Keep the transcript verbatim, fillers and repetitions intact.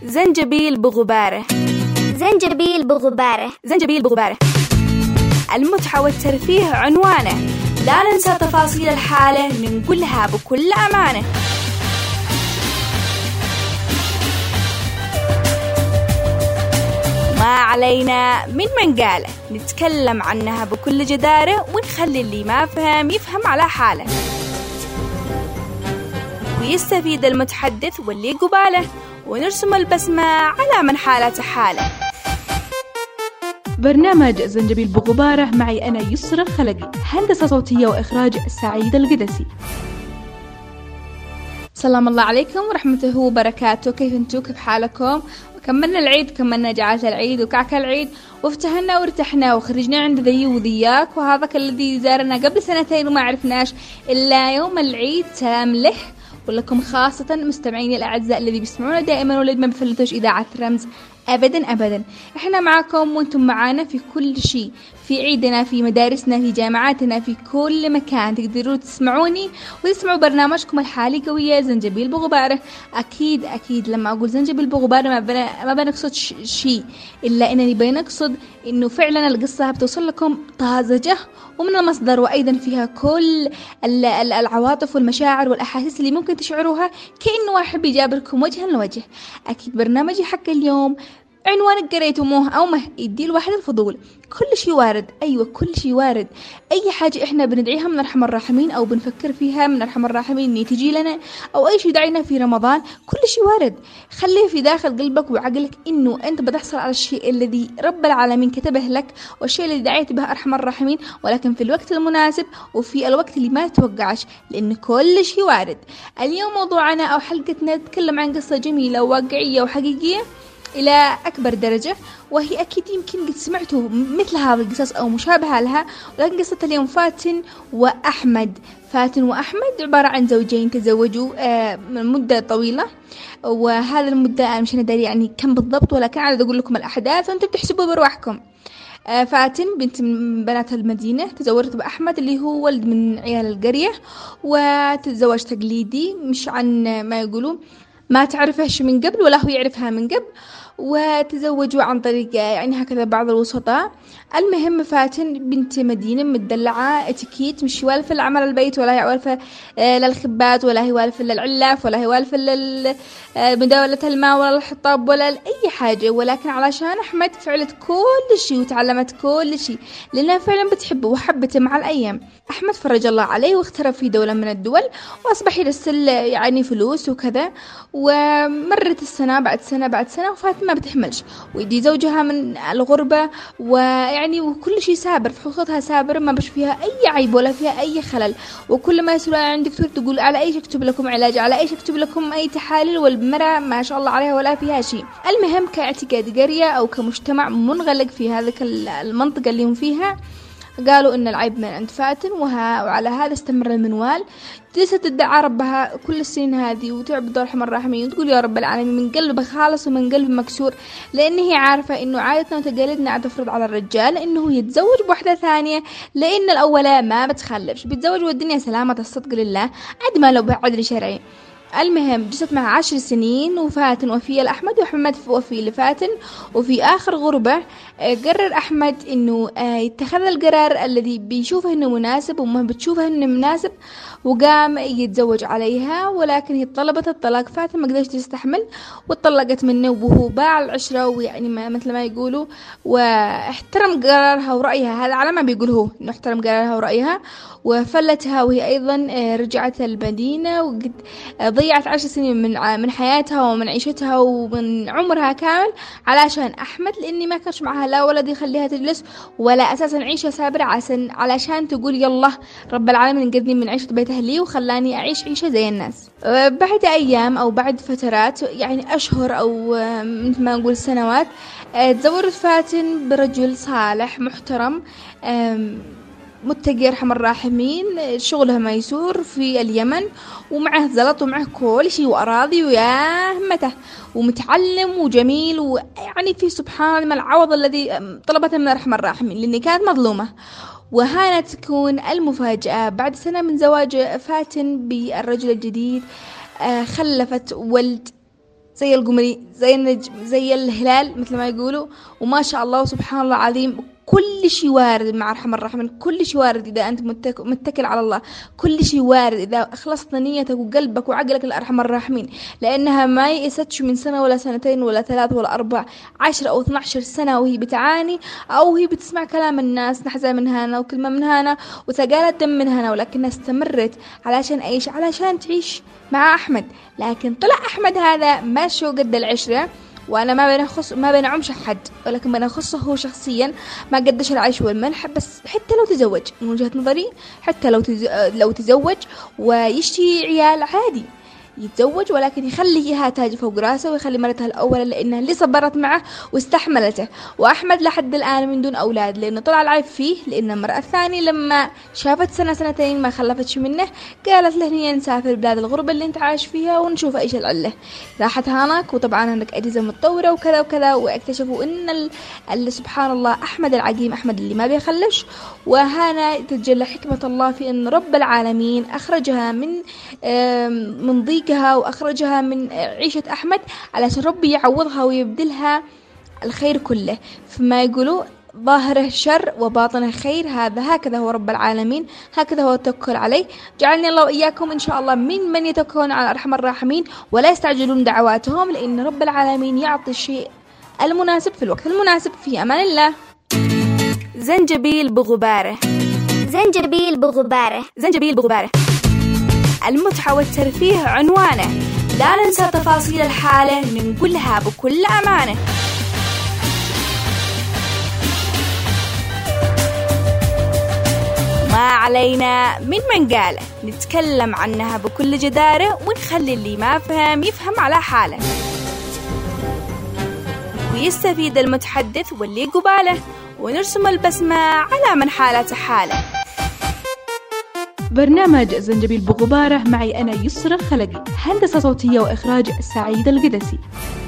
زنجبيل بغباره. زنجبيل بغباره. زنجبيل بغباره. المتعة والترفيه عنوانه، لا ننسى تفاصيل الحالة ننقلها بكل أمانة. ما علينا من منقالة، نتكلم عنها بكل جدارة ونخلي اللي ما فهم يفهم على حاله، ويستفيد المتحدث واللي قباله، ونرسم البسمة على من حالته حاله. برنامج زنجبيل بغبارة معي أنا يسرى الخلقي، هندسة صوتية وإخراج سعيد القدسي. سلام الله عليكم ورحمته وبركاته، كيف انتم؟ كيف حالكم؟ كملنا العيد، كملنا جعالة العيد وكعك العيد، وافتحنا وارتحنا وخرجنا عند ذي وذياك، وهذاك الذي زارنا قبل سنتين وما عرفناش إلا يوم العيد. سلام له ولكم خاصة مستمعيني الأعزاء الذي بيسمعونا دائما ولد ما بفلتوش إذاعة رمز أبدا أبدا. إحنا معكم وانتم معانا في كل شيء، في عيدنا، في مدارسنا، في جامعاتنا، في كل مكان تقدروا تسمعوني وتسمعوا برنامجكم الحالي قوية زنجبيل بغبارة. أكيد أكيد لما أقول زنجبيل بغبارة ما بنا ما بنقصد شيء إلا إنني بنقصد إنه فعلا القصة بتوصل لكم طازجة ومن المصدر، وأيضا فيها كل العواطف والمشاعر والأحاسيس اللي ممكن تشعروها كأنه واحد بيجابركم وجها لوجه. أكيد برنامجي حق اليوم عنوان قريتموه أو ما يدي الواحد الفضول. كل شيء وارد، أيوة كل شيء وارد. أي حاجة إحنا بندعيها من أرحم الراحمين أو بنفكر فيها من أرحم الراحمين إن تجي لنا، أو أي شيء دعينا في رمضان، كل شيء وارد. خليه في داخل قلبك وعقلك إنه أنت بتحصل على الشيء الذي رب العالمين كتبه لك والشيء الذي دعيت به أرحم الراحمين، ولكن في الوقت المناسب وفي الوقت اللي ما توقعش، لأن كل شيء وارد. اليوم موضوعنا أو حلقتنا تتكلم عن قصة جميلة وواقعية وحقيقية إلى أكبر درجة، وهي أكيد يمكن قد سمعتوا مثل هذه القصص أو مشابهة لها، ولكن قصة اليوم فاتن وأحمد. فاتن وأحمد عبارة عن زوجين تزوجوا من مدة طويلة، وهذا المدة أنا مش ندري يعني كم بالضبط، ولكن عادة أقول لكم الأحداث وأنتم بتحسبوا برواحكم. فاتن بنت من بنات المدينة تزوجت بأحمد اللي هو ولد من عيال القرية، وتتزوج تقليدي مش عن ما يقولوا ما تعرفهش من قبل ولا هو يعرفها من قبل، وتزوجوا عن طريق يعني هكذا بعض الوسطاء. المهم فاتن بنت مدينة مدلعة اتيكيت، مش والفة لعمل البيت، ولا هي والفة للخبات، ولا هي والفة للعلاف، ولا هي والفة لمداولة الماء ولا الحطاب ولا أي حاجة، ولكن علشان أحمد فعلت كل شيء وتعلمت كل شيء لأنها فعلا بتحبه وحبته مع الأيام. أحمد فرج الله عليه واغترب في دولة من الدول وأصبح يرسل يعني فلوس وكذا، ومرت السنة بعد سنة بعد سنة وفاتن ما بتحملش، ويدي زوجها من الغربة، ويعني وكل شيء سابر في حقوقها سابر، ما بش فيها أي عيب ولا فيها أي خلل. وكل ما يسألوا عن دكتور تقول على أيش أكتب لكم علاج، على أيش أكتب لكم أي تحاليل، والمرأة ما شاء الله عليها ولا فيها شيء. المهم كاعتقاد قرية أو كمجتمع منغلق في هذه المنطقة اللي هم فيها، قالوا إن العيب من عند فاتن، وعلى هذا استمر المنوال. جلست تدعى ربها كل السنين هذه وتعبد الرحمن الرحيم وتقول يا رب العالمين من قلب خالص ومن قلب مكسور، لأن هي عارفة إنه عادتنا وتقاليدنا تفرض على الرجال إنه يتزوج بوحدة ثانية، لأن الأولى ما بتخلفش، بيتزوج والدنيا سلامة الصدق لله عد ما لو بعدل شرعي. المهم جلست معها عشر سنين، وفاتن وفية لأحمد وأحمد وفي لفاتن، وفي آخر غربة قرر أحمد إنه يتخذ القرار الذي بيشوفه إنه مناسب وما بتشوفه إنه مناسب، وقام يتزوج عليها، ولكن هي طلبت الطلاق. فاتن ما قدرت تستحمل واتطلقت منه، وهو باع العشرة ويعني ما مثل ما يقولوا، واحترم قرارها ورأيها، هذا على ما بيقول هو إنه احترم قرارها ورأيها، وفلتها وهي أيضا رجعت المدينة، وقد ضيعت عشر سنين من من حياتها ومن عيشتها ومن عمرها كامل علشان أحمد، لأني ما كانش معها لا ولد يخليها تجلس ولا أساسا عيشة سابرة عشان علشان تقول يلا رب العالمين انقذني من عيشة بيت أهلي وخلاني أعيش عيشة زي الناس. بعد أيام أو بعد فترات يعني أشهر أو مثل ما نقول سنوات، تزوجت فاتن برجل صالح محترم متقي يرحم الراحمين، شغله ميسور في اليمن، ومعه زلط ومعه كل شيء وأراضي ويا همته، ومتعلم وجميل، ويعني في سبحان الله العوض الذي طلبته من الرحمن الراحمين لأني كانت مظلومة. وهنا تكون المفاجأة، بعد سنة من زواج فاتن بالرجل الجديد خلفت ولد زي القمري، زي النجم، زي الهلال مثل ما يقولوا. وما شاء الله سبحان الله العظيم كل شيء وارد مع أرحم الراحمين، كل شيء وارد إذا أنت متك... متكل على الله، كل شيء وارد إذا أخلصت نيتك وقلبك وعقلك لأرحم الراحمين، لأنها ما يئستش من سنة ولا سنتين ولا ثلاث ولا أربع، عشر أو اثنى عشر سنة وهي بتعاني أو هي بتسمع كلام الناس، نحزة من هنا وكلمة من هنا وثقالة دم من هنا، ولكنها استمرت علشان أيش؟ علشان تعيش مع أحمد. لكن طلع أحمد هذا ما شو قد العشرة، وانا ما بنخص ما بنعمش حد، ولكن بنخصه هو شخصيا ما قدش العيش والملح. بس حتى لو تزوج من وجهة نظري، حتى لو تز... لو تزوج ويشتي عيال عادي يتزوج، ولكن يخليها تاج فوق راسه ويخلي مرتها الأولى، لأنها اللي صبرت معه واستحملته. وأحمد لحد الآن من دون أولاد لأنه طلع العيب فيه، لأن المرأة الثانية لما شافت سنة سنتين ما خلفتش منه قالت له هي نسافر بلاد الغربة اللي انت عايش فيها ونشوف ايش العلة. راحت هناك وطبعا عندك أجهزة متطورة وكذا وكذا، واكتشفوا ان ال... ال... سبحان الله أحمد العقيم، أحمد اللي ما بيخلش. وهنا تتجلى حكمة الله في ان رب العالمين أخرجها من من ضيق وأخرجها من عيشة أحمد علشان ربي يعوضها ويبدلها الخير كله. فما يقولوا ظاهره شر وباطنه خير، هذا هكذا هو رب العالمين، هكذا هو التوكل عليه. جعلني الله وإياكم إن شاء الله من من يتوكلون على أرحم الراحمين ولا يستعجلون دعواتهم، لأن رب العالمين يعطي الشيء المناسب في الوقت المناسب. في أمان الله. زنجبيل بغباره. زنجبيل بغباره. زنجبيل بغباره. المتعة والترفيه عنوانه، لا ننسى تفاصيل الحالة ننقلها بكل أمانة. ما علينا من من قاله، نتكلم عنها بكل جدارة ونخلي اللي ما فهم يفهم على حاله، ويستفيد المتحدث واللي قباله، ونرسم البسمة على من حالته حاله. برنامج زنجبيل بغبارة معي أنا يسرى خلقي، هندسة صوتية وإخراج سعيد القدسي.